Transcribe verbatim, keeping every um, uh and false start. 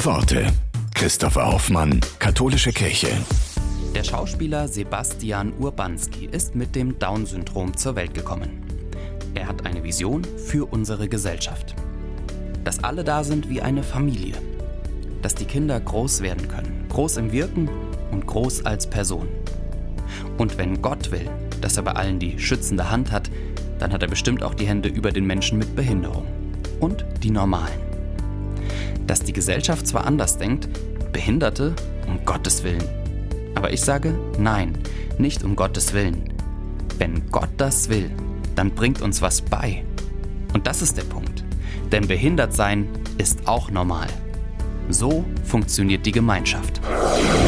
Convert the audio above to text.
Worte. Christopher Hoffmann, Katholische Kirche. Der Schauspieler Sebastian Urbanski ist mit dem Down-Syndrom zur Welt gekommen. Er hat eine Vision für unsere Gesellschaft. Dass alle da sind wie eine Familie. Dass die Kinder groß werden können. Groß im Wirken und groß als Person. Und wenn Gott will, dass er bei allen die schützende Hand hat, dann hat er bestimmt auch die Hände über den Menschen mit Behinderung. Und die Normalen. Dass die Gesellschaft zwar anders denkt, Behinderte um Gottes Willen. Aber ich sage, nein, nicht um Gottes Willen. Wenn Gott das will, dann bringt uns was bei. Und das ist der Punkt. Denn behindert sein ist auch normal. So funktioniert die Gemeinschaft.